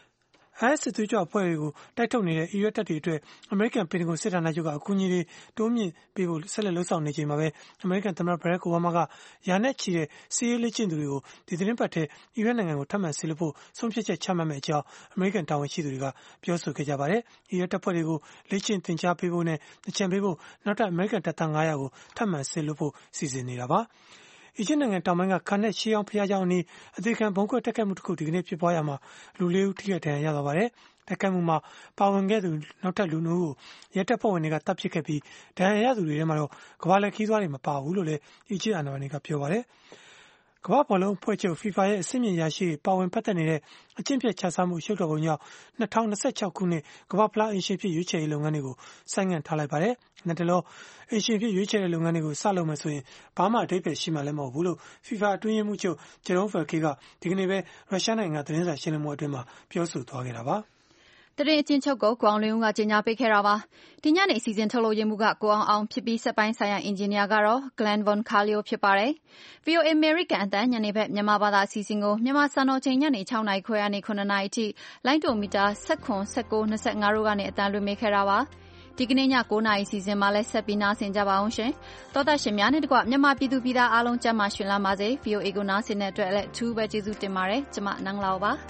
IS စစ်သွေးကြွအဖွဲ့တွေကိုတိုက်ထုတ်နေတဲ့အီရတ်တပ်တွေအတွက်အမေရိကန်ပင်တဂွန်စစ်ဌာနချုပ်ကအကူအညီတွေတိုးမြင့်ပေးဖို့ဆက်လက်လှုံ့ဆော်နေချိန်မှာပဲအမေရိကန်သမ္မတဘရက်ခ်အိုဘားမားကယာနဲ့ချီတဲ့စစ်ရေးလေ့ကျင့်သူတွေကိုဒီသတင်းပတ်ထဲအီရတ်နိုင်ငံကိုထပ်မံဆေလွှတ်ဖို့ဆုံးဖြတ်ချက်ချမှတ်မယ့်အကြောင်းအမေရိကန်တာဝန်ရှိသူတွေကပြောဆိုခဲ့ကြပါတယ်။အီရတ်တပ်ဖွဲ့တွေကိုလေ့ကျင့်သင်ကြားပေးဖို့နဲ့အကြံပေးဖို့နောက်ထပ်အမေရိကန်တပ်သား900ကိုထပ်မံဆေလွှတ်ဖို့စီစဉ်နေတာပါ။အီဂျစ်နိုင်ငံတောင်ပိုင်းကခါနက်ရှေးအောင်ဖျားเจ้าအနီးအသေးခံဘုံခွဲတက်ခတ်မှုတစ်ခုဒီကနေ့ဖြစ်ပွားရမှာလူ4ဦးထိခိုက်ဒဏ်ရာရသွားပါတယ်။တက်ခတ်မှုမှာပါဝင်ခဲ့သူနောက်ထပ်လူ2ဦးကိုရဲတပ်ဖွဲ့ဝင်တွေကတပ်ပစ်ခဲ့ပြီးဒဏ်ရာရသူတွေထဲမှာတော့ကမ္ဘာ့လက်ခီးသွားတွေမပါဘူးလို့လည်းအီဂျစ်အာဏာပိုင်တွေကပြောပါတယ်။ကမ္ဘာ့ဘောလုံးအဖွဲ့ချုပ် FIFA ရဲ့အဆင့်မြင့်ရရှိပါဝင်ပတ်သက်နေတဲ့အကျင့်ပြတ်ခြစားမှုရှုပ်တော်ပုံကြောင့်2026ခုနှစ်ကမ္ဘာ့ဖလားအင်ရှင်ဖြစ်ရွေးချယ်ရေးလုပ်ငန်းတွေကိုဆိုင်းငံ့ထားလိုက်ပါတယ်။နောက်တလောအင်ရှင်ဖြစ်ရွေးချယ်တဲ့လုပ်ငန်းတွေကိုစလုပ်မယ်ဆိုရင်ဘာမှအဓိပ္ပာယ်ရှိမှလည်းမဟုတ်ဘူးလို့ FIFA အတွင်းရေးမှူးချုပ်ဂျေရုံးဖယ်ကေးကဒီကနေ့ပဲရုရှားနိုင်ငံသတင်းစာရှင်းလင်းပွဲအတွင်းမှာပြောဆိုသွားခဲ့တာပါ။သတင်းအချင်းချုပ်ကိုကိုအောင်လင်းဦးကကြေညာပေးခဲ့တာပါ။ဒီညနေအစီအစဉ်ထုတ်လို့ရမှုကကိုအောင်ဖြစ်ပြီးစက်ပိုင်းဆိုင်ရာအင်ဂျင်နီယာကတော့ Glenn Von Carlio ဖြစ်ပါတယ်။ VOA American အတန်းညနေဘက်မြန်မာဘာသာအစီအစဉ်ကိုမြန်မာစံတော်ချိန်ညနေ6:00 နာရီခွဲကနေ9:00 နာရီအထိလိုင်းဒိုမီတာ19, 19, 25တို့ကနေအတန်းလွှင့်ပေးခဲ့တာပါ။ဒီကနေ့ည9:00 နာရီအစီအစဉ်မှာလည်းဆက်ပြီးနားဆင်ကြပါအောင်ရှင်။သောတာရှင်များနဲ့တကွမြန်မာပြည်သူပြည်သားအားလုံးကျန်းမာရှင်လာပါစေ။ VOA ကိုနားဆင်တဲ့အတွက်လည်းအထူးပဲကျေးဇူးတင်ပါတယ်။ကျွန်မနန်းလောင်ပါ။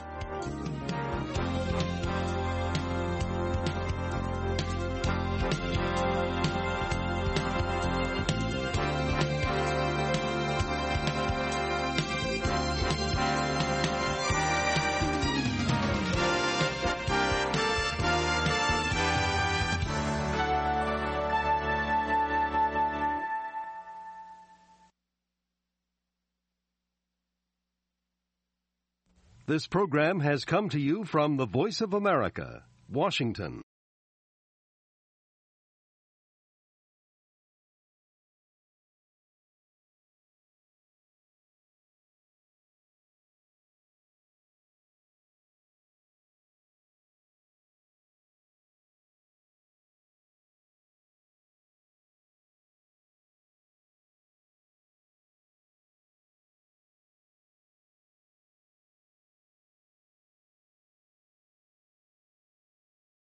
This program has come to you from the Voice of America, Washington.